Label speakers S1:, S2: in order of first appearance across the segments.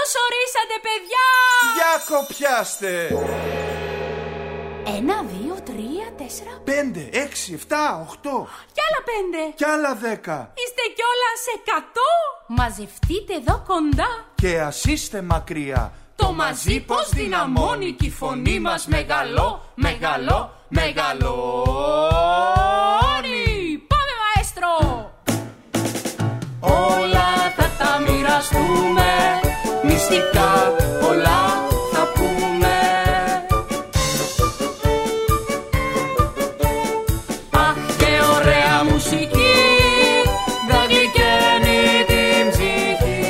S1: Καλώς ορίσατε, παιδιά!
S2: Για κοπιάστε!
S1: 1, 2, 3, 4,
S2: 5, 6, 7, 8.
S1: Κι άλλα 5.
S2: Κι άλλα 10.
S1: Είστε κιόλας 100. Μαζευτείτε εδώ κοντά.
S2: Και ας είστε μακριά.
S1: Το μαζί πως δυναμώνει κι η φωνή μας μεγαλώνει. Πάμε, μαέστρο! Όλα θα τα μοιραστούμε, μυστικά πολλά θα πούμε. Αχ, και ωραία μουσική θα γλυκαίνει την ψυχή.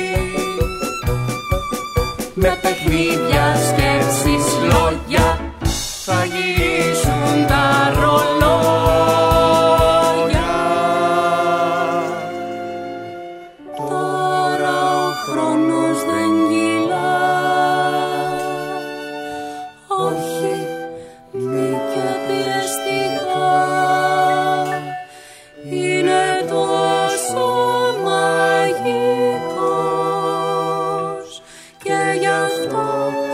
S1: Με παιχνίδια, σκέψεις, λόγια θα γυρίσουν τα ρολόγια. Τώρα ο χρόνος δεν κυλά, όχι μη και πιεστικά. Είναι τόσο μαγικός και γι' αυτό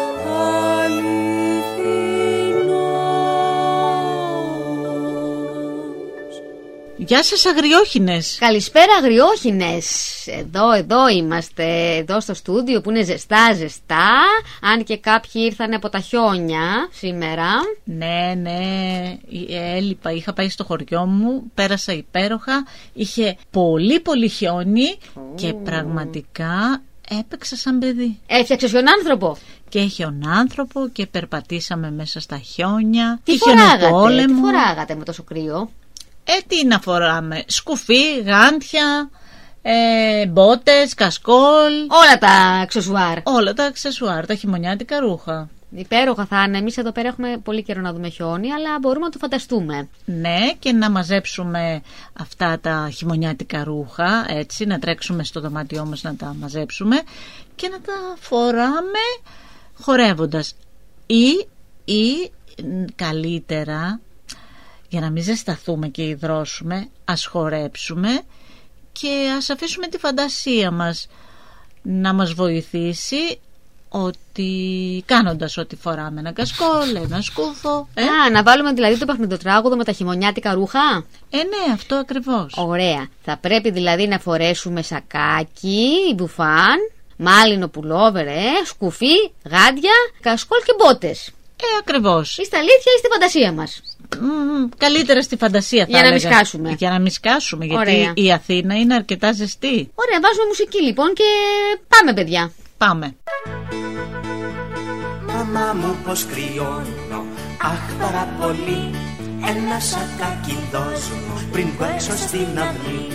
S3: Γεια σας αγριόχινες.
S4: Καλησπέρα αγριόχινες. Εδώ είμαστε, εδώ στο στούντιο που είναι ζεστά. Αν και κάποιοι ήρθαν από τα χιόνια σήμερα.
S3: Ναι, έλειπα, είχα πάει στο χωριό μου, πέρασα υπέροχα. Είχε πολύ χιόνι και πραγματικά έπαιξα σαν παιδί.
S4: Έφτιαξες χιονάνθρωπο.
S3: Και χιονάνθρωπο και περπατήσαμε μέσα στα χιόνια.
S4: Τι φοράγατε με τόσο κρύο?
S3: Τι να φοράμε, σκουφί, γάντια, μπότες, κασκόλ.
S4: Όλα τα αξεσουάρ.
S3: Όλα τα αξεσουάρ, τα χειμωνιάτικα ρούχα.
S4: Υπέροχα θα είναι. Εμείς εδώ πέρα έχουμε πολύ καιρό να δούμε χιόνι, αλλά μπορούμε να το φανταστούμε.
S3: Ναι, και να μαζέψουμε αυτά τα χειμωνιάτικα ρούχα, έτσι, να τρέξουμε στο δωμάτιό μας να τα μαζέψουμε και να τα φοράμε χορεύοντας. Ή καλύτερα, για να μην ζεσταθούμε και υδρώσουμε, ας χορέψουμε και ας αφήσουμε τη φαντασία μας να μας βοηθήσει, ότι κάνοντας ό,τι φοράμε, ένα κασκόλ, ένα σκούφο.
S4: Να βάλουμε δηλαδή το παιχνιδοτράγουδο με τα χειμωνιάτικα ρούχα.
S3: Ναι, αυτό ακριβώς.
S4: Ωραία. Θα πρέπει δηλαδή να φορέσουμε σακάκι, μπουφάν, μάλινο πουλόβερ, σκουφί, γάντια, κασκόλ και μπότες.
S3: Ακριβώς.
S4: Ή στα αλήθεια ή στη φαντασία μας.
S3: Καλύτερα στη φαντασία θα
S4: έλεγα. Για να
S3: μην σκάσουμε. Γιατί
S4: ωραία.
S3: Η Αθήνα είναι αρκετά ζεστή.
S4: Ωραία, βάζουμε μουσική λοιπόν και πάμε, παιδιά.
S3: Πάμε.
S5: Μαμά μου πως κρυώνω, αχ πάρα πολύ. Ένα σακάκι δώσ' μου πριν βγω έξω στην αυλή.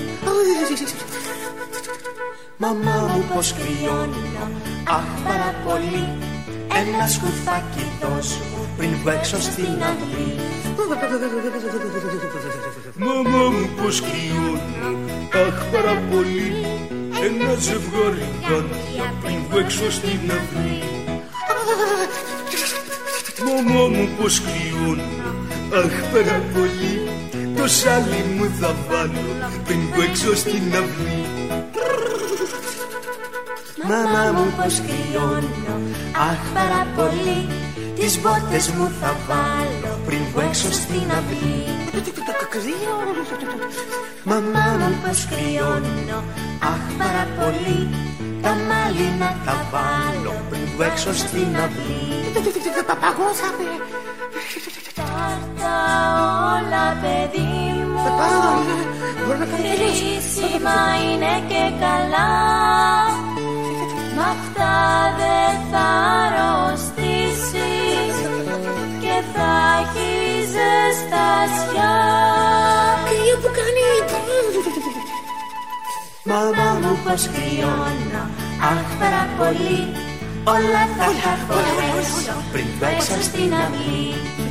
S5: Μαμά μου πως κρυώνω, αχ πάρα πολύ. Ένα σκουφάκι δώσ' μου πριν βγω έξω στην αυλή.
S2: Μαμά μου πως κρυώνω, αχ πάρα πολύ. Ένα ζευγάρι γάντια πριν βγω έξω στην αυλή. Μαμά μου πως κρυώνω, αχ πάρα πολύ. Το σάλι μου θα βάλω πριν βγω έξω στην αυλή.
S5: Μαμά μου πως κρυώνω, αχ πάρα πολύ. Τις μπότες μου θα βάλω πριν βγω έξω στην αυλή. Μαμά μου πως κρυώνω, αχ πάρα πολύ. Τα μάλινα θα βάλω πριν βγω έξω στην αυλή. Πάρτα όλα παιδί μου, χρήσιμα είναι και καλά. Μ' αυτά δεν θα αρρωστήσεις και θα έχεις ζεστασιά. Κρύο που κάνει. Μαμά μου πως κρυώνω, αχ πάρα πολύ. Όλα θα τα φορέσω πριν παίξω στην αυλή.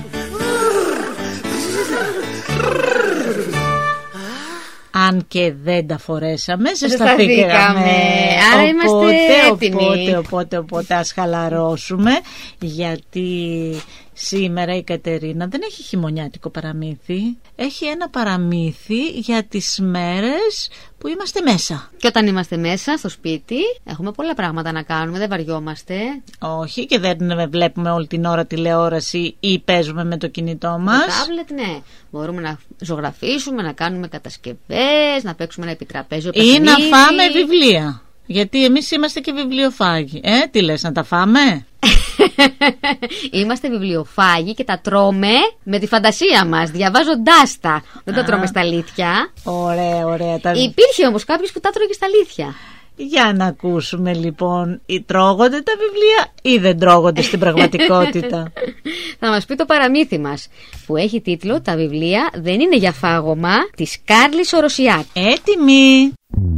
S3: Αν και δεν τα φορέσαμε, ζεσταθήκαμε.
S4: Άρα είμαστε έτοιμοι.
S3: Οπότε ας χαλαρώσουμε, γιατί Σήμερα η Κατερίνα δεν έχει χειμωνιάτικο παραμύθι. Έχει ένα παραμύθι για τις μέρες που είμαστε μέσα.
S4: Και όταν είμαστε μέσα στο σπίτι έχουμε πολλά πράγματα να κάνουμε, δεν βαριόμαστε.
S3: Όχι, και δεν βλέπουμε όλη την ώρα τηλεόραση ή παίζουμε με το κινητό μας.
S4: Το τάμπλετ, ναι. Μπορούμε να ζωγραφίσουμε, να κάνουμε κατασκευές, να παίξουμε ένα επιτραπέζιο παιχνίδι.
S3: Ή να φάμε βιβλία. Γιατί εμείς είμαστε και βιβλιοφάγοι. Τι λες, να τα φάμε?
S4: Είμαστε βιβλιοφάγοι και τα τρώμε με τη φαντασία μας, διαβάζοντάς τα. Δεν τα τρώμε στα αλήθεια.
S3: Ωραία, ωραία.
S4: Υπήρχε όμως κάποιος που τα τρώγε στα αλήθεια.
S3: Για να ακούσουμε λοιπόν, τρώγονται τα βιβλία ή δεν τρώγονται στην πραγματικότητα?
S4: Θα μας πει το παραμύθι μας, που έχει τίτλο «Τα βιβλία δεν είναι για φάγωμα», της Κάρλης Οροσιάκ.
S3: Έτοιμοι!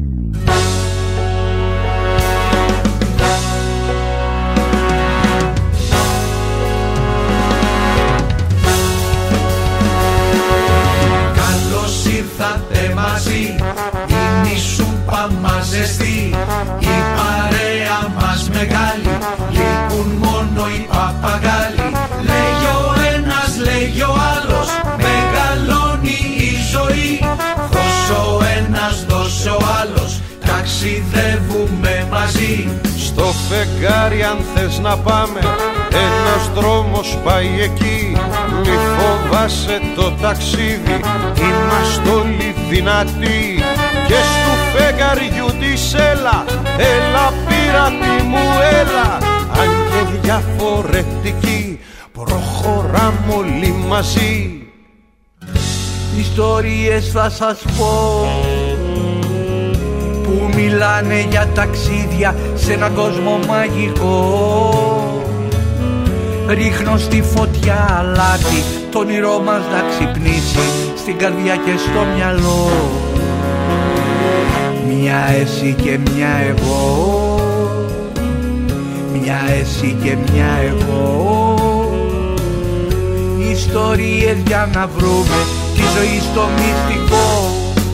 S2: Ήρθατε μαζί, είναι η σούπα μας ζεστή, η παρέα μας μεγάλη, λείπουν μόνο οι παπαγάλοι. Λέγει ο ένας, λέγει ο άλλος, μεγαλώνει η ζωή. Δώσε ο ένας, δώσε ο άλλος, ταξιδεύουμε μαζί.
S6: Στο φεγγάρι αν θες να πάμε, ένας δρόμος πάει εκεί. Μη φοβάσαι το ταξίδι, είμαστε όλοι δυνατοί. Και στου φεγγαριού της έλα, έλα πειράτη μου έλα. Αν και διαφορετικοί, προχωράμε όλοι μαζί.
S2: Ιστορίες θα σας πω που μιλάνε για ταξίδια σε έναν κόσμο μαγικό. Ρίχνω στη φωτιά αλάτι, το όνειρό μας να ξυπνήσει στην καρδιά και στο μυαλό. Μια εσύ και μια εγώ, μια εσύ και μια εγώ. Ιστορίες για να βρούμε τη ζωή στο μυστικό.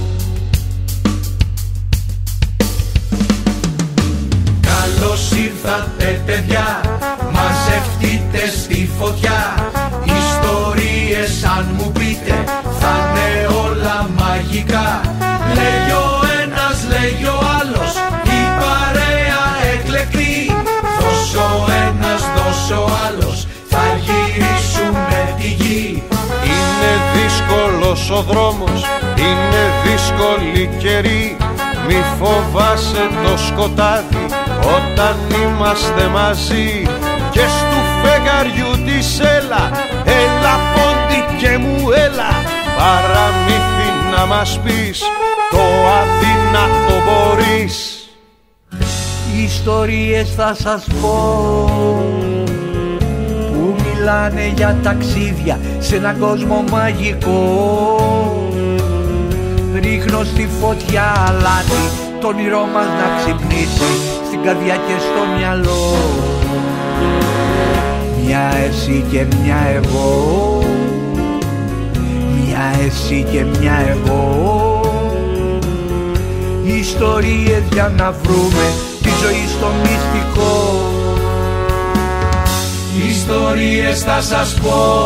S2: Καλώς ήρθατε παιδιά, μαζευτείτε στη φωτιά. Ιστορίες αν μου πείτε θα είναι όλα μαγικά. Λέγει ο ένας, λέγει ο άλλος, η παρέα εκλεκτή. Δώσε ο ένας, δώσε ο άλλος, θα γυρίσουμε τη γη.
S6: Είναι δύσκολος ο δρόμος, είναι δύσκολη καιρή. Μη φοβάσαι το σκοτάδι όταν είμαστε μαζί. Και στου φεγγαριού της έλα, έλα πόντι και μου έλα. Παραμύθι να μας πεις, το αδύνατο μπορείς.
S2: Ιστορίες θα σας πω που μιλάνε για ταξίδια σε έναν κόσμο μαγικό. Ρίχνω στη φωτιά αλάτι, το όνειρό μας να ξυπνήσει στην καρδιά και στο μυαλό. Μια εσύ και μια εγώ, μια εσύ και μια εγώ. Ιστορίες για να βρούμε τη ζωή στο μυστικό. Ιστορίες θα σας πω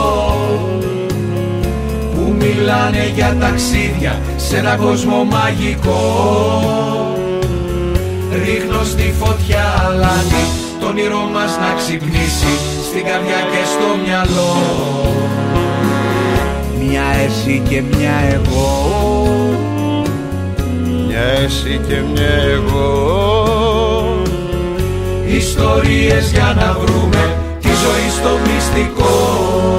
S2: που μιλάνε για ταξίδια σε έναν κόσμο μαγικό. Ρίχνω στη φωτιά αλάτι, το όνειρό μας να ξυπνήσει στην καρδιά και στο μυαλό. Μια εσύ και μια εγώ,
S6: μια εσύ και μια εγώ.
S2: Ιστορίες για να βρούμε τη ζωή στο μυστικό.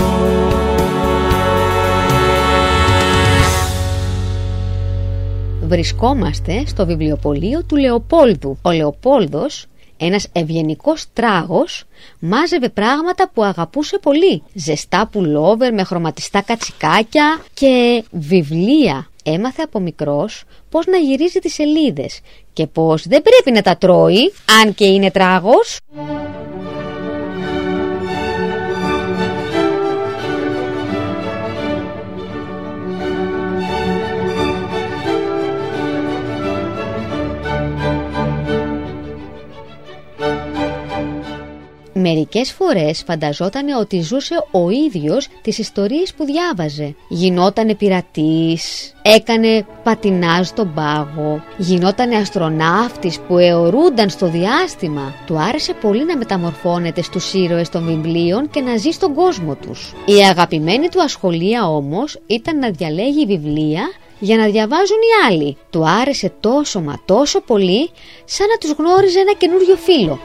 S4: Βρισκόμαστε στο βιβλιοπωλείο του Λεοπόλδου. Ο Λεοπόλδος, ένας ευγενικός τράγος, μάζευε πράγματα που αγαπούσε πολύ. Ζεστά πουλόβερ με χρωματιστά κατσικάκια και βιβλία. Έμαθε από μικρός πώς να γυρίζει τις σελίδες και πώς δεν πρέπει να τα τρώει, αν και είναι τράγος. Μερικές φορές φανταζόταν ότι ζούσε ο ίδιος τις ιστορίες που διάβαζε. Γινότανε πειρατής, έκανε πατινάζ στον πάγο, γινότανε αστροναύτης που αιωρούνταν στο διάστημα. Του άρεσε πολύ να μεταμορφώνεται στους ήρωες των βιβλίων και να ζει στον κόσμο τους. Η αγαπημένη του ασχολία όμως ήταν να διαλέγει βιβλία για να διαβάζουν οι άλλοι. Του άρεσε τόσο μα τόσο πολύ, σαν να τους γνώριζε ένα καινούριο φίλο.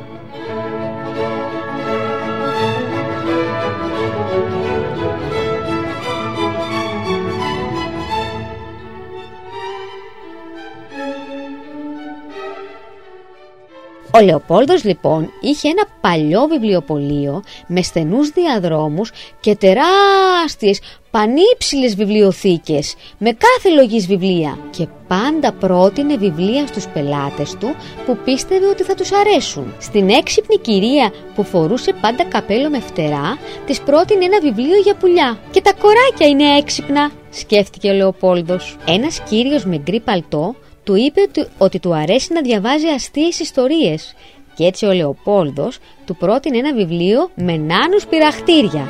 S4: Ο Λεοπόλδος λοιπόν είχε ένα παλιό βιβλιοπωλείο με στενούς διαδρόμους και τεράστιες πανύψηλες βιβλιοθήκες με κάθε λογής βιβλία, και πάντα πρότεινε βιβλία στους πελάτες του που πίστευε ότι θα τους αρέσουν. Στην έξυπνη κυρία που φορούσε πάντα καπέλο με φτερά της πρότεινε ένα βιβλίο για πουλιά. «Και τα κοράκια είναι έξυπνα», σκέφτηκε ο Λεοπόλδος. Ένας κύριος με γκρι παλτό του είπε ότι του αρέσει να διαβάζει αστείες ιστορίες, και έτσι ο Λεοπόλδος του πρότεινε ένα βιβλίο με νάνους πειραχτήρια.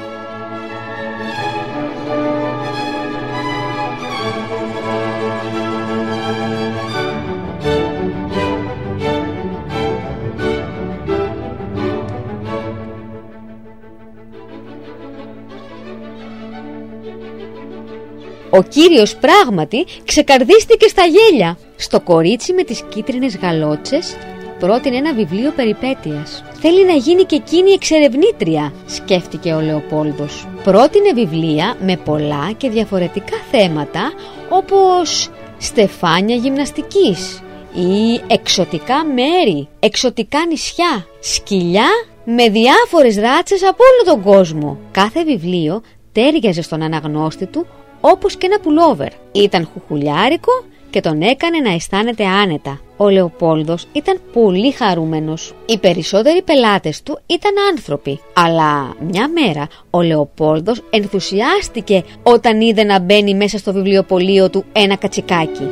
S4: Ο κύριος πράγματι ξεκαρδίστηκε στα γέλια. Στο κορίτσι με τις κίτρινες γαλότσες πρότεινε ένα βιβλίο περιπέτειας. «Θέλει να γίνει και εκείνη εξερευνήτρια», σκέφτηκε ο Λεοπόλδος. Πρότεινε βιβλία με πολλά και διαφορετικά θέματα, όπως στεφάνια γυμναστικής ή εξωτικά μέρη, εξωτικά νησιά, σκυλιά με διάφορες ράτσες από όλο τον κόσμο. Κάθε βιβλίο τέριαζε στον αναγνώστη του όπως και ένα πουλόβερ. Ήταν χουχουλιάρικο και τον έκανε να αισθάνεται άνετα. Ο Λεοπόλδος ήταν πολύ χαρούμενος. Οι περισσότεροι πελάτες του ήταν άνθρωποι, αλλά μια μέρα ο Λεοπόλδος ενθουσιάστηκε όταν είδε να μπαίνει μέσα στο βιβλιοπωλείο του ένα κατσικάκι.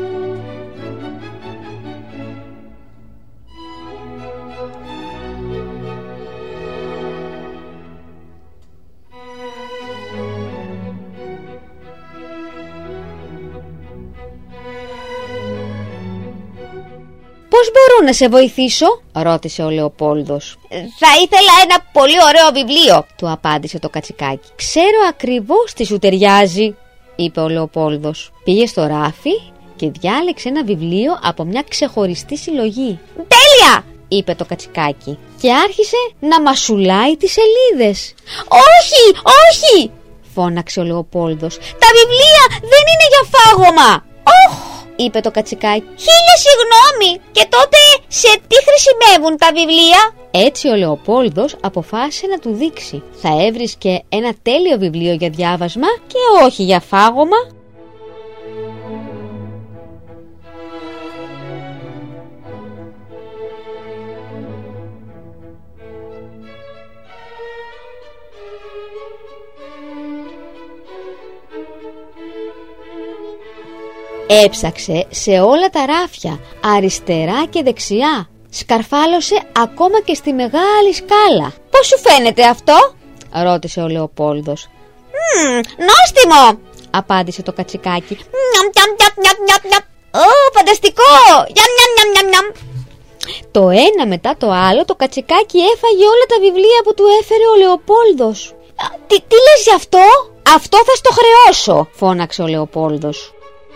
S4: «Πώς μπορώ να σε βοηθήσω?» ρώτησε ο Λεοπόλδος. «Θα ήθελα ένα πολύ ωραίο βιβλίο», του απάντησε το κατσικάκι. «Ξέρω ακριβώς τι σου ταιριάζει», είπε ο Λεοπόλδος. Πήγε στο ράφι και διάλεξε ένα βιβλίο από μια ξεχωριστή συλλογή. «Τέλεια!» είπε το κατσικάκι και άρχισε να μασουλάει τις σελίδες. «Όχι, όχι!» φώναξε ο Λεοπόλδος. «Τα βιβλία δεν είναι για φάγωμα!» «Όχ!» είπε το κατσικάκι. «Χίλια συγγνώμη! Και τότε σε τι χρησιμεύουν τα βιβλία?» Έτσι ο Λεοπόλδος αποφάσισε να του δείξει. Θα έβρισκε ένα τέλειο βιβλίο για διάβασμα και όχι για φάγωμα. Έψαξε σε όλα τα ράφια, αριστερά και δεξιά. Σκαρφάλωσε ακόμα και στη μεγάλη σκάλα. «Πώς σου φαίνεται αυτό?» ρώτησε ο Λεοπόλδος. «Νόστιμο!» απάντησε το κατσικάκι. «Ω, φανταστικό! Το ένα μετά το άλλο το κατσικάκι έφαγε όλα τα βιβλία που του έφερε ο Λεοπόλδος. Τι λες γι' αυτό?» «Αυτό θα στο χρεώσω!» φώναξε ο Λεοπόλδος.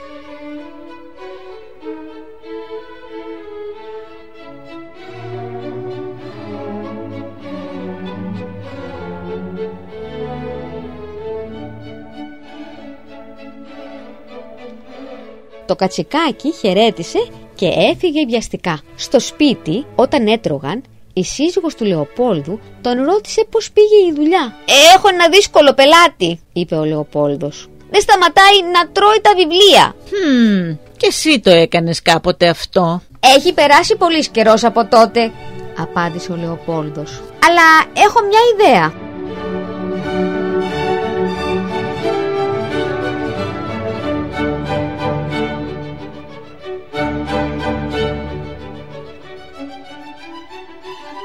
S4: Το κατσικάκι χαιρέτησε και έφυγε βιαστικά. Στο σπίτι, όταν έτρωγαν, η σύζυγος του Λεοπόλδου τον ρώτησε πώς πήγε η δουλειά. «Έχω ένα δύσκολο πελάτη», είπε ο Λεοπόλδος. «Δεν σταματάει να τρώει τα βιβλία».
S3: Και εσύ το έκανες κάποτε αυτό?»
S4: «Έχει περάσει πολύς καιρός από τότε», απάντησε ο Λεοπόλδος. «Αλλά έχω μια ιδέα».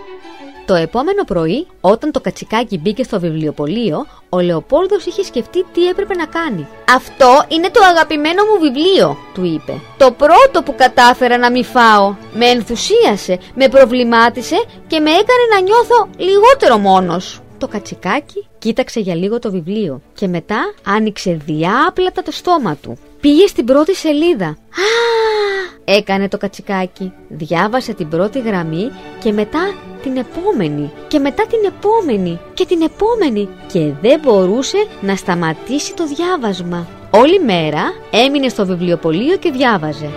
S4: Το επόμενο πρωί, όταν το κατσικάκι μπήκε στο βιβλιοπωλείο, ο Λεοπόλδος είχε σκεφτεί τι έπρεπε να κάνει. «Αυτό είναι το αγαπημένο μου βιβλίο», του είπε. «Το πρώτο που κατάφερα να μη φάω. Με ενθουσίασε, με προβλημάτισε και με έκανε να νιώθω λιγότερο μόνος». Το κατσικάκι κοίταξε για λίγο το βιβλίο και μετά άνοιξε διάπλατα το στόμα του. Πήγε στην πρώτη σελίδα. «Α!» έκανε το κατσικάκι. Διάβασε την πρώτη γραμμή και μετά την επόμενη και μετά την επόμενη και την επόμενη και δεν μπορούσε να σταματήσει το διάβασμα. Όλη μέρα έμεινε στο βιβλιοπωλείο και διάβαζε.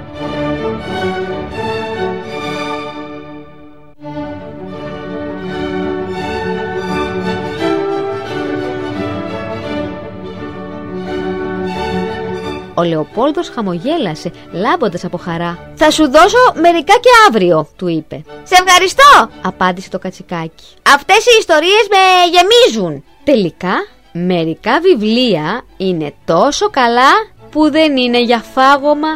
S4: Ο Λεοπόλδος χαμογέλασε, λάμποντας από χαρά. «Θα σου δώσω μερικά και αύριο», του είπε. «Σε ευχαριστώ», απάντησε το κατσικάκι. «Αυτές οι ιστορίες με γεμίζουν». Τελικά, μερικά βιβλία είναι τόσο καλά που δεν είναι για φάγωμα.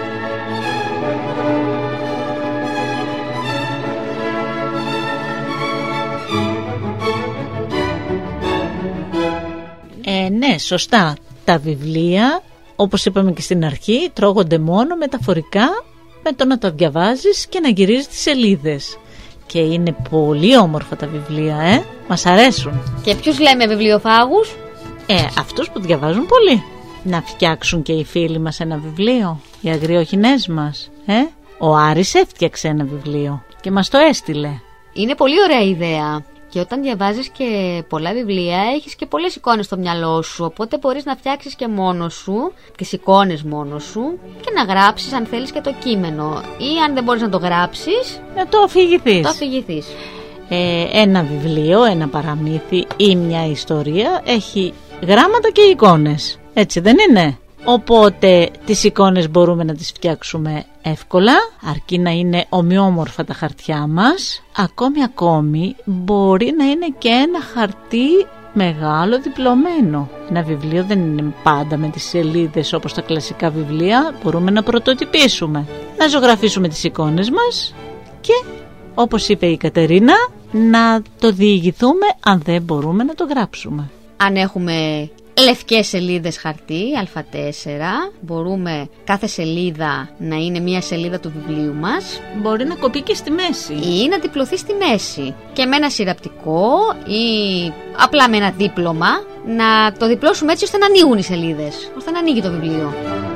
S3: Ναι, σωστά. Τα βιβλία, όπως είπαμε και στην αρχή, τρώγονται μόνο μεταφορικά με το να τα διαβάζεις και να γυρίζεις τις σελίδες. Και είναι πολύ όμορφα τα βιβλία, μας αρέσουν.
S4: Και ποιους λέμε βιβλιοφάγους?
S3: Αυτούς που διαβάζουν πολύ. Να φτιάξουν και οι φίλοι μας ένα βιβλίο, οι αγριοχινές μας. Ο Άρης έφτιαξε ένα βιβλίο και μας το έστειλε.
S4: Είναι πολύ ωραία ιδέα. Και όταν διαβάζεις και πολλά βιβλία, έχεις και πολλές εικόνες στο μυαλό σου. Οπότε μπορείς να φτιάξεις και μόνος σου, τις εικόνες μόνος σου, και να γράψεις αν θέλεις και το κείμενο. Ή αν δεν μπορείς να το γράψεις,
S3: να το
S4: αφηγηθείς.
S3: Ένα βιβλίο, ένα παραμύθι ή μια ιστορία έχει γράμματα και εικόνες. Έτσι δεν είναι? Οπότε τις εικόνες μπορούμε να τις φτιάξουμε εύκολα, αρκεί να είναι ομοιόμορφα τα χαρτιά μας. Ακόμη μπορεί να είναι και ένα χαρτί μεγάλο διπλωμένο. Ένα βιβλίο δεν είναι πάντα με τις σελίδες όπως τα κλασικά βιβλία. Μπορούμε να πρωτοτυπήσουμε, να ζωγραφίσουμε τις εικόνες μας και, όπως είπε η Κατερίνα, να το διηγηθούμε αν δεν μπορούμε να το γράψουμε.
S4: Αν έχουμε λευκές σελίδες χαρτί, Α4, μπορούμε κάθε σελίδα να είναι μία σελίδα του βιβλίου μας.
S3: Μπορεί να κοπεί και στη μέση
S4: ή να διπλωθεί στη μέση. Και με ένα συρραπτικό ή απλά με ένα δίπλωμα να το διπλώσουμε έτσι ώστε να ανοίγουν οι σελίδες, ώστε να ανοίγει το βιβλίο.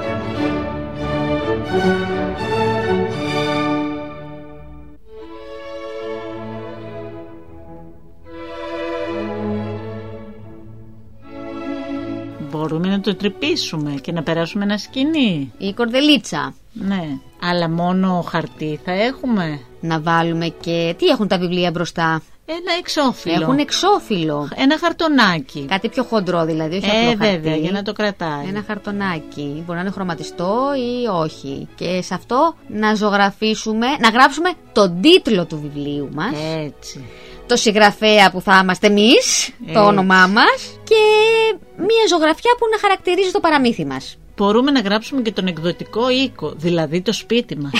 S3: Μπορούμε να το τρυπήσουμε και να περάσουμε ένα σκηνή.
S4: Ή κορδελίτσα.
S3: Ναι, αλλά μόνο χαρτί θα έχουμε.
S4: Να βάλουμε και... Τι έχουν τα βιβλία μπροστά?
S3: Ένα εξώφυλλο.
S4: Έχουν εξώφυλλο.
S3: Ένα χαρτονάκι.
S4: Κάτι πιο χοντρό δηλαδή, όχι απλό χαρτί.
S3: Βέβαια, για να το κρατάει.
S4: Ένα χαρτονάκι. Μπορεί να είναι χρωματιστό ή όχι. Και σε αυτό να ζωγραφίσουμε, να γράψουμε τον τίτλο του βιβλίου μας.
S3: Έτσι.
S4: Το συγγραφέα που θα είμαστε εμείς, το όνομά μας, και μία ζωγραφιά που να χαρακτηρίζει το παραμύθι μας.
S3: Μπορούμε να γράψουμε και τον εκδοτικό οίκο, δηλαδή το σπίτι μας.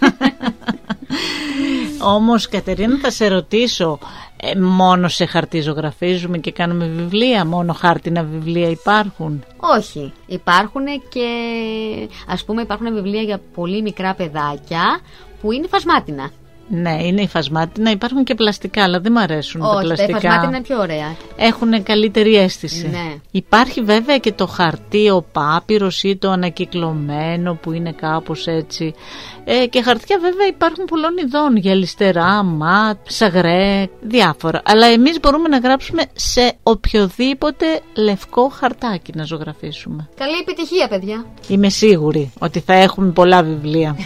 S3: Όμως, Κατερίνα, θα σε ρωτήσω, μόνο σε χαρτί ζωγραφίζουμε και κάνουμε βιβλία? Μόνο χάρτινα βιβλία υπάρχουν?
S4: Όχι, υπάρχουν και ας πούμε υπάρχουν βιβλία για πολύ μικρά παιδάκια που είναι φασμάτινα.
S3: Ναι, είναι υφασμάτινα, υπάρχουν και πλαστικά, αλλά δεν μου αρέσουν τα πλαστικά.
S4: Τα υφασμάτινα είναι πιο ωραία.
S3: Έχουν καλύτερη αίσθηση.
S4: Ναι.
S3: Υπάρχει βέβαια και το χαρτί, ο πάπυρος ή το ανακυκλωμένο που είναι κάπως έτσι. Και χαρτιά βέβαια υπάρχουν πολλών ειδών, γυαλιστερά, ματ, σαγρέ, διάφορα. Αλλά εμείς μπορούμε να γράψουμε σε οποιοδήποτε λευκό χαρτάκι να ζωγραφίσουμε.
S4: Καλή επιτυχία, παιδιά.
S3: Είμαι σίγουρη ότι θα έχουμε πολλά βιβλία.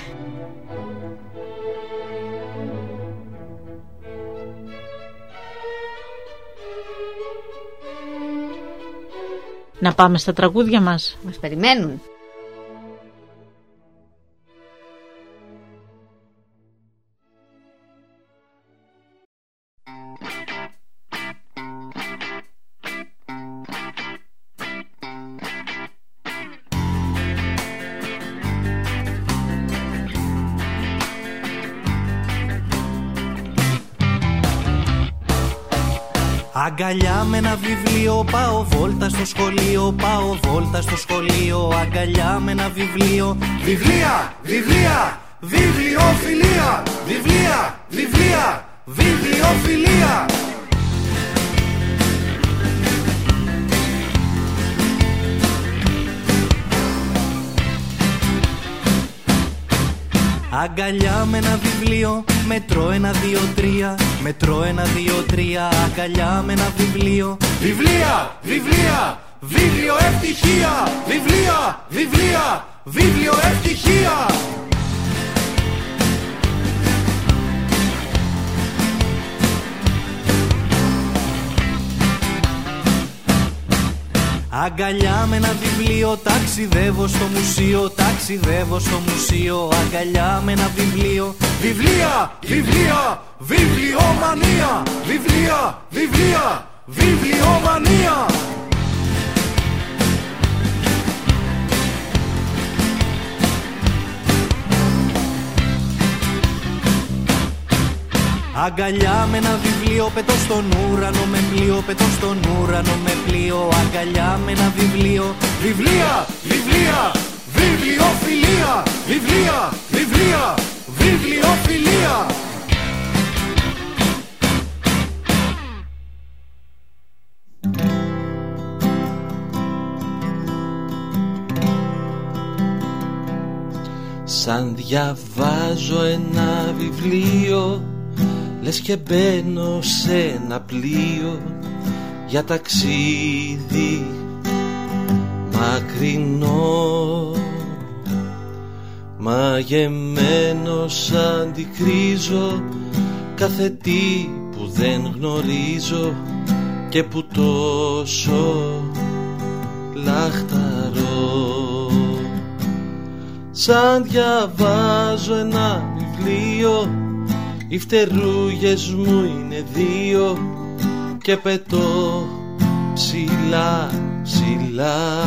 S3: Να πάμε στα τραγούδια μας.
S4: Μας περιμένουν.
S2: Αγκαλιά με ένα βιβλίο, πάω βόλτα στο σχολείο, πάω βόλτα στο σχολείο. Αγκαλιά με ένα βιβλίο. Βιβλία, βιβλία, βιβλιοφιλία. Βιβλία, βιβλία, βιβλιοφιλία. Αγκαλιά με ένα βιβλίο, μετρώ 1, 2, 3. Μετρώ 1, 2, 3. Αγκαλιά με ένα βιβλίο. Βιβλία, βιβλία, βιβλίο ευτυχία. Βιβλία, βιβλία, βιβλίο ευτυχία. Αγκαλιά με ένα βιβλίο, ταξιδεύω στο μουσείο, ταξιδεύω στο μουσείο. Αγκαλιά με ένα βιβλίο. Βιβλία, βιβλία, βιβλιομανία. Βιβλία, βιβλία, βιβλιομανία. Αγκαλιά με ένα βιβλίο, πετώ στον ουρανό με πλοίο, πετώ στον ουρανό με πλοίο. Αγκαλιά με ένα βιβλίο. Βιβλία, βιβλία, βιβλιοφιλία. Βιβλία, βιβλία, βιβλιοφιλία.
S6: Σαν διαβάζω ένα βιβλίο, λες και μπαίνω σε ένα πλοίο για ταξίδι μακρινό. Μαγεμένος αντικρίζω κάθε τι που δεν γνωρίζω και που τόσο λαχταρώ. Σαν διαβάζω ένα βιβλίο, οι φτερούγες μου είναι 2 και πετώ ψηλά, ψηλά.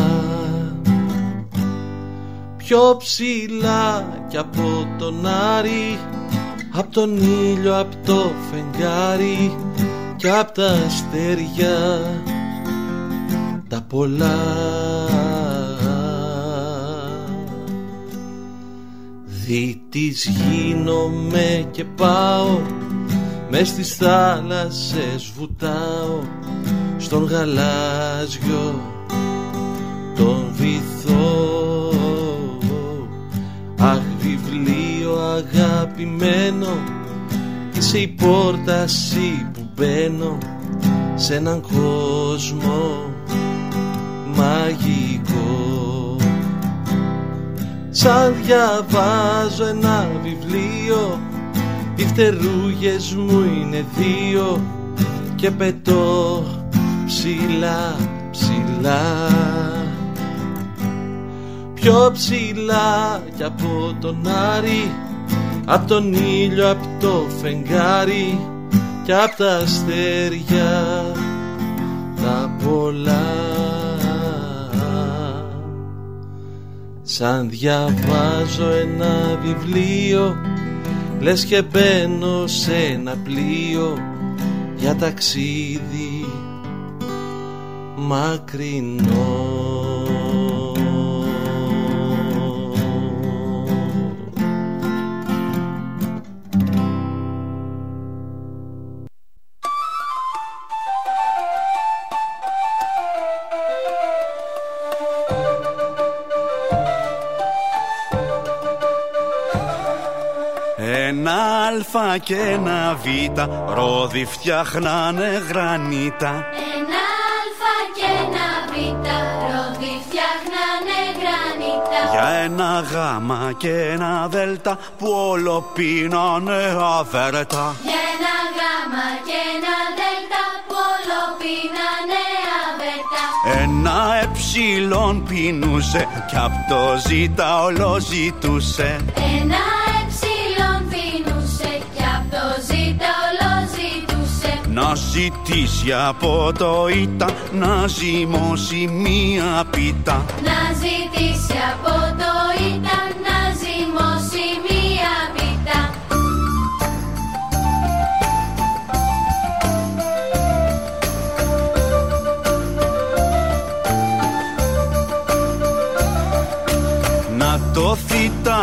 S6: Πιο ψηλά κι από τον Άρη, απ' τον ήλιο, απ' το φεγγάρι και απ' τα αστέρια τα πολλά. Δίτης γίνομαι και πάω, μες στις θάλασσες βουτάω, στον γαλάζιο τον βυθό. Αχ, βιβλίο αγαπημένο, είσαι η πόρταση που μπαίνω σε έναν κόσμο μαγικό. Σαν διαβάζω ένα βιβλίο, οι φτερούγες μου είναι 2 και πετώ ψηλά, ψηλά. Πιο ψηλά κι από τον Άρη, απ' τον ήλιο, απ' το φεγγάρι και απ' τα αστέρια τα πολλά. Σαν διαβάζω ένα βιβλίο, λες και μπαίνω σε ένα πλοίο για ταξίδι μακρινό.
S7: Ένα αλφα και ένα βήτα, ρόδι φτιάχνανε γρανίτα.
S8: Ένα αλφα και ένα βήτα, ρόδι φτιάχνανε γρανίτα.
S7: Για ένα γάμα και ένα δέλτα που όλο πίνανε αβέρτα.
S8: Για ένα γάμα και ένα δέλτα που όλο πίνανε αβέρτα.
S7: Ένα εψιλόν πίνουσε κι απ' το ζήτα όλο ζητούσε.
S8: Ένα εψιλόν πίνουσε κι απ' το ζήτα όλο ζητούσε.
S7: Να ζητήσει από το ήττα, να ζυμώσει μία πίτα.
S8: Να ζητήσει από το ήττα, να ζυμώσει μία πίτα.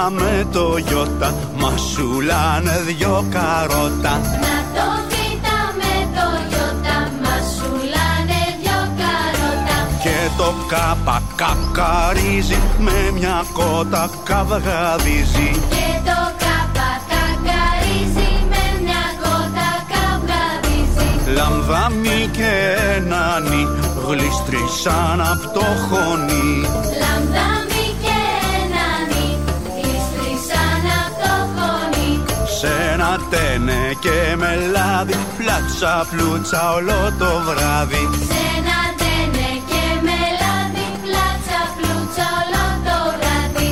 S7: με το γιώτα, μα σου λάνε δυο καρότα.
S8: Να το θήτα με το γιώτα, μα σου λάνε δυο καρότα.
S7: Και το κάπα κακαρίζει, με μια κότα καυγαδίζει.
S8: Και το κάπα κακαρίζει, με μια κότα καυγαδίζει.
S7: Λαμδάμι και ένανι γλιστρήσαν απ' το χωνί.
S8: Λαμδάμι και ένανι γλιστρήσαν απ' το χωνί.
S7: Σ' ένα τένε και με λάδι, πλάτσα πλούτσα όλο το βράδυ.
S8: Σ' ένα τένε και με λάδι, πλάτσα πλούτσα όλο το βράδυ.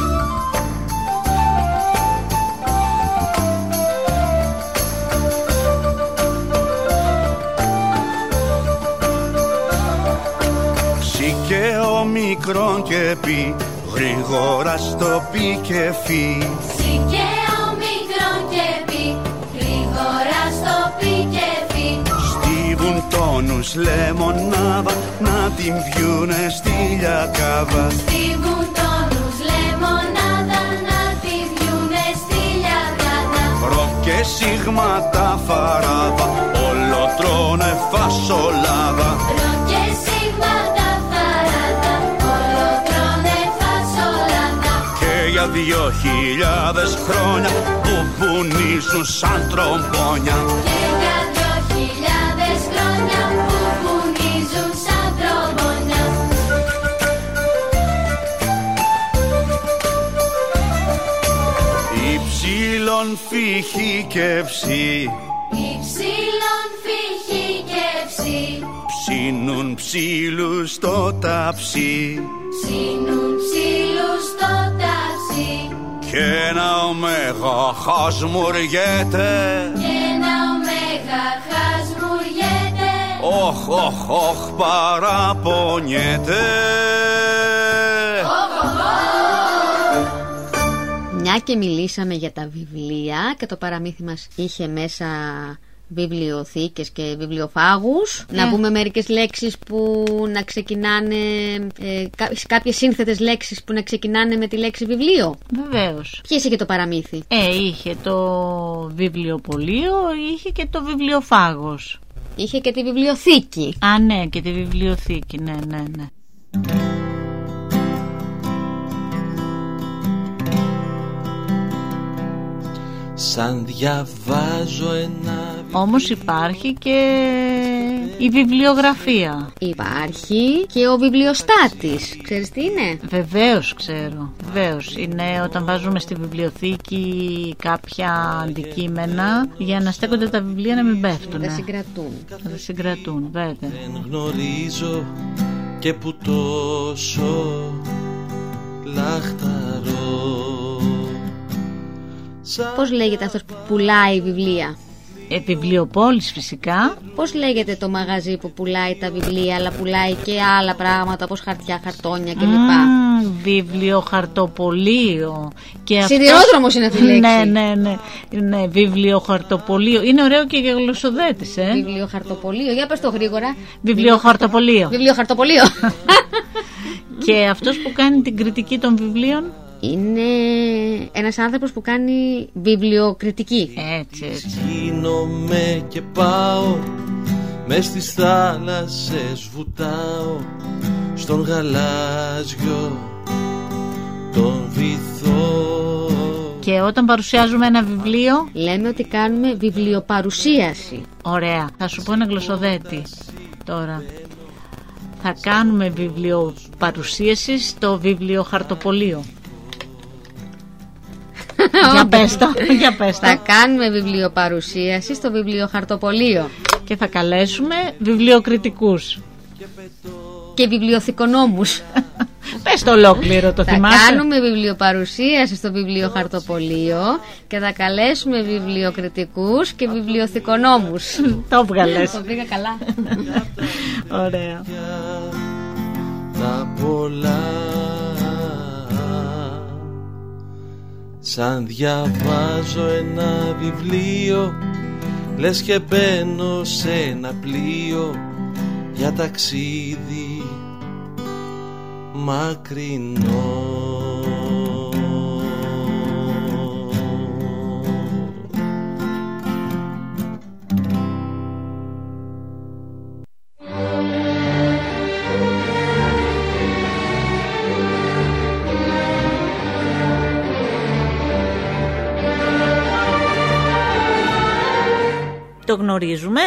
S7: Ψη και ο μικρόν και πει, γρήγορα στο πει και φύ.
S8: Ψη και ο μικρόν και πει, γρήγορα στο πει και φύ.
S7: Στίβουν τόνους λεμονάδα, να την πιούνε στη λιακάδα.
S8: Στίβουν τόνους λεμονάδα, να τη βιούνε στη λιακάδα.
S7: Ρο και σίγματα φαράδα, όλο τρώνε φασολάδα.
S8: Ρο και σίγματα φαράδα, όλο τρώνε φασολάδα.
S7: Και για 2000 χρόνια που πουνίζουν σαν τρομπόνια.
S8: Και για 2000 χρόνια που πουνίζουν σαν τρομπόνια.
S7: Υψήλων φύχη και ψή,
S8: Υψήλων φύχη και ψή,
S7: ψήνουν ψήλους στο ταψί.
S8: ψήνουν ψήλους στο ταψί.
S7: Και ένα ωμέγα χασμουριέται,
S8: Και ένα ωμέγα χασμουριέται.
S7: όχ, όχ, όχ, παραπονιέται.
S4: Μια και μιλήσαμε για τα βιβλία και το παραμύθι μας είχε μέσα βιβλιοθήκες και βιβλιοφάγους. Να πούμε μερικές λέξεις που να ξεκινάνε, κάποιες σύνθετες λέξεις που να ξεκινάνε με τη λέξη βιβλίο.
S3: Βεβαίως.
S4: Ποιες είχε το παραμύθι?
S3: Είχε το βιβλιοπωλείο, είχε και το βιβλιοφάγος.
S4: Είχε και τη βιβλιοθήκη.
S3: Α, ναι, και τη βιβλιοθήκη, ναι.
S6: Σαν διαβάζω ένα...
S3: Όμως υπάρχει και η βιβλιογραφία.
S4: Υπάρχει και ο βιβλιοστάτης. Ξέρεις τι είναι?
S3: Βεβαίως ξέρω. Βεβαίως. Είναι όταν βάζουμε στη βιβλιοθήκη κάποια αντικείμενα για να στέκονται τα βιβλία να μην πέφτουν.
S4: Να τα συγκρατούν.
S3: Να τα συγκρατούν, βέβαια.
S6: Δεν γνωρίζω και που τόσο λαχταρώ.
S4: Πώς λέγεται αυτός που πουλάει βιβλία?
S3: Βιβλιοπόλης φυσικά.
S4: Πώς λέγεται το μαγαζί που πουλάει τα βιβλία αλλά πουλάει και άλλα πράγματα όπως χαρτιά, χαρτόνια κλπ?
S3: Βιβλιοχαρτοπωλείο.
S4: Σιδηρόδρομος είναι αυτή η λέξη.
S3: Ναι, βιβλιοχαρτοπωλείο. Είναι ωραίο και για γλωσσοδέτης,
S4: Βιβλιοχαρτοπωλείο, για πες το γρήγορα.
S3: Βιβλιοχαρτοπωλείο.
S4: Βιβλιοχαρτοπωλείο.
S3: Και αυτός που κάνει την κριτική των βιβλίων
S4: είναι ένας άνθρωπος που κάνει βιβλιοκριτική.
S3: Έτσι.
S6: Γίνομαι και πάω, μες στις θάλασσες βουτάω, στον γαλάζιο τον βυθό.
S3: Και όταν παρουσιάζουμε ένα βιβλίο
S4: λέμε ότι κάνουμε βιβλιοπαρουσίαση.
S3: Ωραία, θα σου πω ένα γλωσσοδέτη τώρα. Θα κάνουμε βιβλιοπαρουσίαση στο βιβλιοχαρτοπωλείο. Για πες το.
S4: Θα κάνουμε βιβλιοπαρουσίαση στο βιβλιοχαρτοπωλείο.
S3: Και θα καλέσουμε βιβλιοκριτικούς
S4: και βιβλιοθηκονόμους.
S3: Πες το ολόκληρο, το θυμάσαι?
S4: Θα κάνουμε βιβλιοπαρουσίαση στο βιβλιοχαρτοπωλείο και θα καλέσουμε βιβλιοκριτικούς και βιβλιοθηκονόμους.
S3: Το βγάλες.
S4: Το πήγα καλά.
S3: Ωραία.
S6: Τα πολλά, σαν διαβάζω ένα βιβλίο, λες και μπαίνω σε ένα πλοίο για ταξίδι μακρινό.
S3: Το γνωρίζουμε?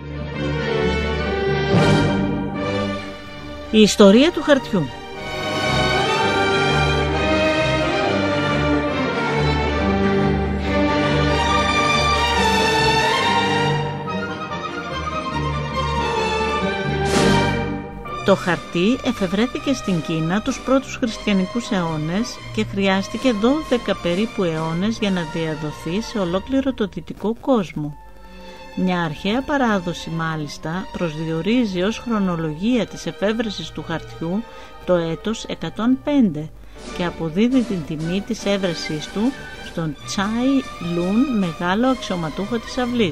S3: Η ιστορία του χαρτιού. Το χαρτί εφευρέθηκε στην Κίνα τους πρώτους χριστιανικούς αιώνες και χρειάστηκε 12 περίπου αιώνες για να διαδοθεί σε ολόκληρο το δυτικό κόσμο. Μια αρχαία παράδοση μάλιστα προσδιορίζει ως χρονολογία της εφεύρεσης του χαρτιού το έτος 105 και αποδίδει την τιμή της έβρεσής του στον Τσάι Λουν, μεγάλο αξιωματούχο της αυλής.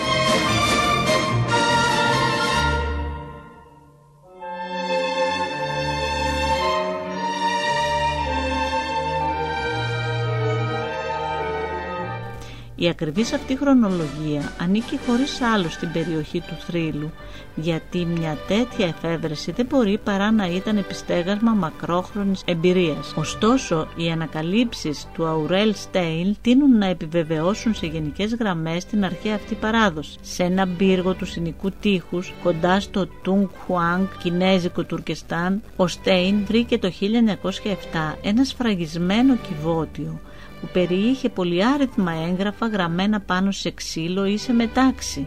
S3: Η ακριβής αυτή χρονολογία ανήκει χωρίς άλλο στην περιοχή του θρύλου, γιατί μια τέτοια εφεύρεση δεν μπορεί παρά να ήταν επιστέγασμα μακρόχρονης εμπειρίας. Ωστόσο, οι ανακαλύψεις του Αουρέλ Στέιλ τείνουν να επιβεβαιώσουν σε γενικές γραμμές την αρχαία αυτή παράδοση. Σε ένα πύργο του Συνικού τείχους, κοντά στο Τουνγκ Χουάνγκ, κινέζικο Τουρκεστάν, ο Στέιν βρήκε το 1907 ένα σφραγισμένο κυβότιο που περιείχε πολυάριθμα έγγραφα γραμμένα πάνω σε ξύλο ή σε μετάξι.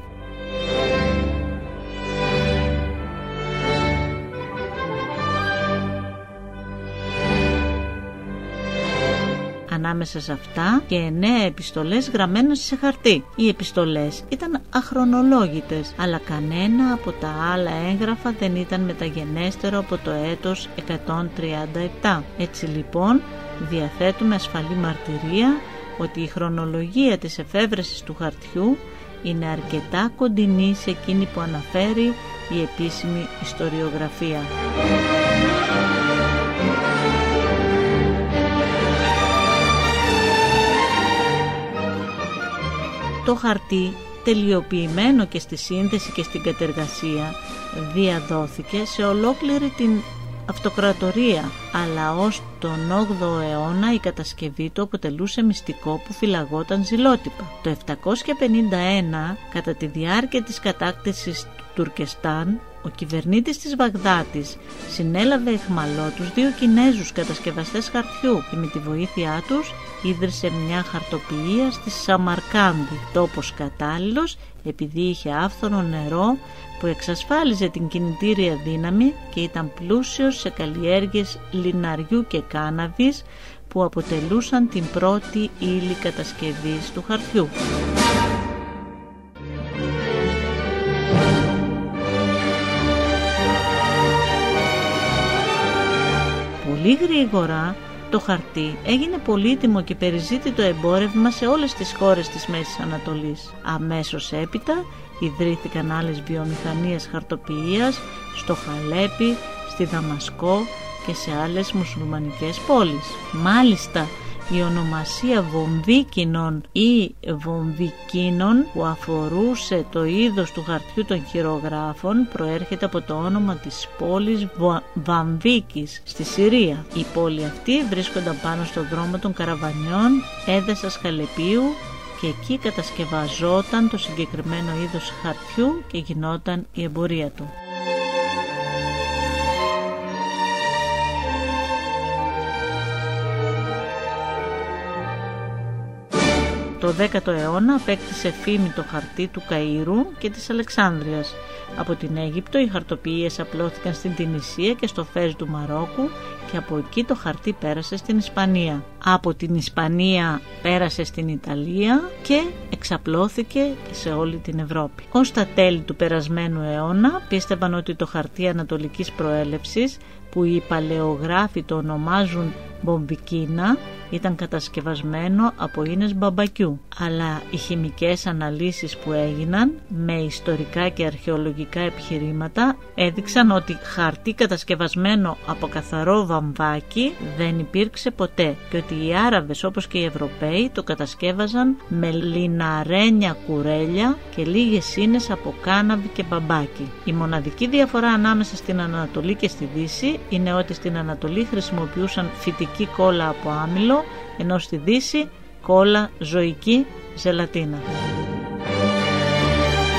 S3: Ανάμεσα σε αυτά και 9 επιστολές γραμμένες σε χαρτί. Οι επιστολές ήταν αχρονολόγητες, αλλά κανένα από τα άλλα έγγραφα δεν ήταν μεταγενέστερο από το έτος 137. Έτσι λοιπόν διαθέτουμε ασφαλή μαρτυρία ότι η χρονολογία της εφεύρεσης του χαρτιού είναι αρκετά κοντινή σε εκείνη που αναφέρει η επίσημη ιστοριογραφία. Το χαρτί, τελειοποιημένο και στη σύνθεση και στην κατεργασία, διαδόθηκε σε ολόκληρη την αυτοκρατορία, αλλά ως τον 8ο αιώνα η κατασκευή του αποτελούσε μυστικό που φυλαγόταν ζηλότυπα. Το 751, κατά τη διάρκεια της κατάκτησης του Τουρκεστάν, ο κυβερνήτης της Βαγδάτης συνέλαβε αιχμαλώτους 2 Κινέζους κατασκευαστές χαρτιού και με τη βοήθειά τους ίδρυσε μια χαρτοποιία στη Σαμαρκάνδη, τόπος κατάλληλος επειδή είχε άφθονο νερό που εξασφάλιζε την κινητήρια δύναμη και ήταν πλούσιος σε καλλιέργειες λιναριού και κάναβης που αποτελούσαν την πρώτη ύλη κατασκευής του χαρτιού. Πολύ γρήγορα το χαρτί έγινε πολύτιμο και περιζήτητο εμπόρευμα σε όλες τις χώρες της Μέσης Ανατολής. Αμέσως έπειτα ιδρύθηκαν άλλες βιομηχανίες χαρτοποιείας στο Χαλέπι, στη Δαμασκό και σε άλλες μουσουλμανικές πόλεις. Μάλιστα, η ονομασία βομβίκινων ή βομβικίνων που αφορούσε το είδος του χαρτιού των χειρογράφων προέρχεται από το όνομα της πόλης Βαμβίκης στη Συρία. Η πόλη αυτή βρίσκονταν πάνω στο δρόμο των καραβανιών Έδεσας Χαλεπίου και εκεί κατασκευαζόταν το συγκεκριμένο είδος χαρτιού και γινόταν η εμπορία του. Το 10ο αιώνα απέκτησε φήμη το χαρτί του Καΐρου και της Αλεξάνδρειας. Από την Αίγυπτο οι χαρτοποιίες απλώθηκαν στην Τινησία και στο Φες του Μαρόκου και από εκεί το χαρτί πέρασε στην Ισπανία. Από την Ισπανία πέρασε στην Ιταλία και εξαπλώθηκε σε όλη την Ευρώπη. Ως τα τέλη του περασμένου αιώνα πίστευαν ότι το χαρτί ανατολικής προέλευσης, που οι παλαιογράφοι το ονομάζουν μπομπικίνα, ήταν κατασκευασμένο από ίνες μπαμπακιού. Αλλά οι χημικές αναλύσεις που έγιναν με ιστορικά και αρχαιολογικά επιχειρήματα έδειξαν ότι χαρτί κατασκευασμένο από καθαρό βαμβάκι δεν υπήρξε ποτέ και ότι οι Άραβες όπως και οι Ευρωπαίοι το κατασκεύαζαν με λιναρένια κουρέλια και λίγες ίνες από κάναβη και μπαμπάκι. Η μοναδική διαφορά ανάμεσα στην Ανατολή και στη Δύση είναι ότι στην Ανατολή χρησιμοποιούσαν φυτική κόλλα από άμυλο, ενώ στη Δύση κόλλα ζωική ζελατίνα.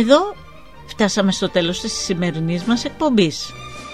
S3: Εδώ φτάσαμε στο τέλος της σημερινής μας εκπομπής.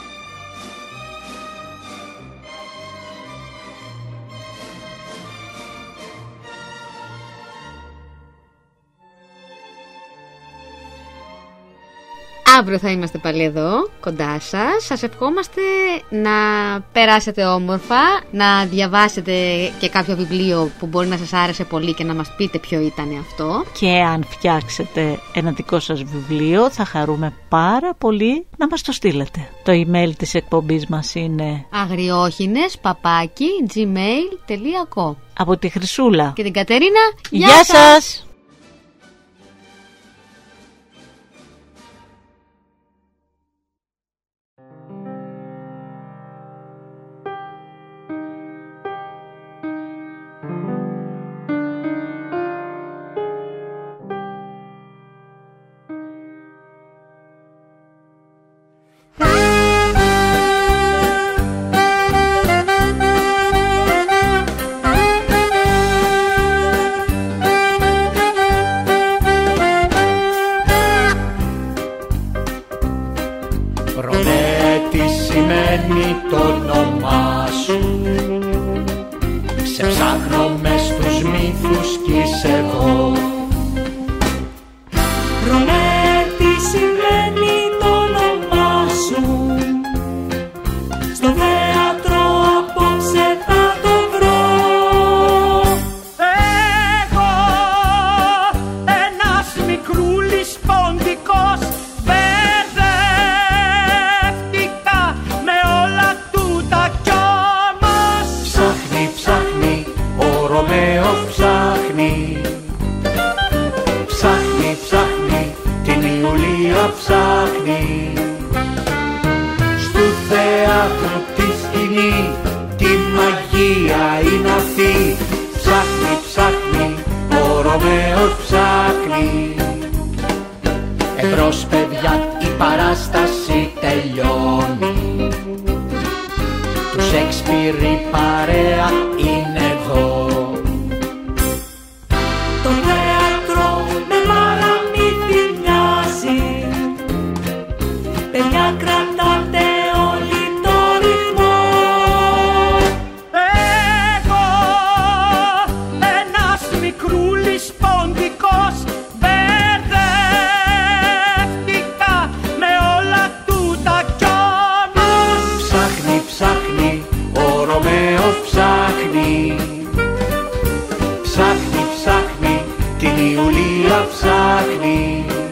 S4: Αύριο θα είμαστε πάλι εδώ, κοντά σας. Σας ευχόμαστε να περάσετε όμορφα, να διαβάσετε και κάποιο βιβλίο που μπορεί να σας άρεσε πολύ και να μας πείτε ποιο ήταν αυτό. Και
S3: αν φτιάξετε ένα δικό σας βιβλίο, θα χαρούμε πάρα πολύ να μας το στείλετε. Το email της εκπομπής μας είναι
S4: agriogines@gmail.com.
S3: Από τη Χρυσούλα
S4: και την Κατερίνα,
S3: γεια σας!
S2: Το όνομά σου σε ψάχνω μες στους μύθους κι είσαι εδώ.
S5: Ρωμέ, τι σημαίνει το όνομά σου? Στο θέατρο απόψε θα το βρω. Εγώ, ένας μικρούλης ποντικός,
S2: ψάχνει στου θέατρου τη σκηνή, τη μαγεία είναι αυτή. Ψάχνει, ψάχνει, ο Ρωμαίος ψάχνει. Εμπρός παιδιά, η παράσταση τελειώνει. Του Σέξπιρ η παρέα είναι εδώ.
S5: Το θέατρο με παραμύθι μοιάζει. Παιδιά, κρατάτε όλοι το ρυθμό. Εγώ, ένας μικρούλης ποντικός, μπερδεύτηκα με όλα τούτα κι όμως.
S2: Ψάχνει, ψάχνει, ο Ρωμαίος ψάχνει. Ψάχνει, ψάχνει, την Ιουλία ψάχνει.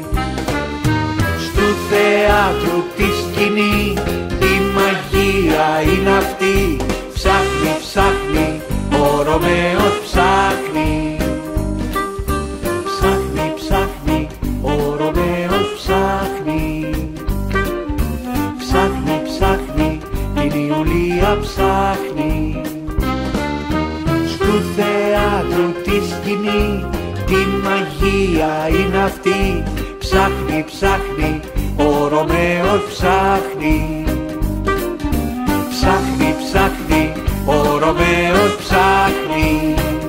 S2: Στου θέατρου τη σκηνή, η μαγεία είναι αυτή. Ψάχνει, ψάχνει, ο Ρωμαίος ψάχνει. Ψάχνει, ψάχνει, ο Ρωμαίος ψάχνει. Ψάχνει, ψάχνει, την Ιουλία ψάχνει. Στου θέατρου τη σκηνή, τη μαγεία είναι αυτή. Ψάχνει, ψάχνει, ο Ρωμαίος ψάχνει. Ψάχνει, ψάχνει, ο Ρωμαίος ψάχνει.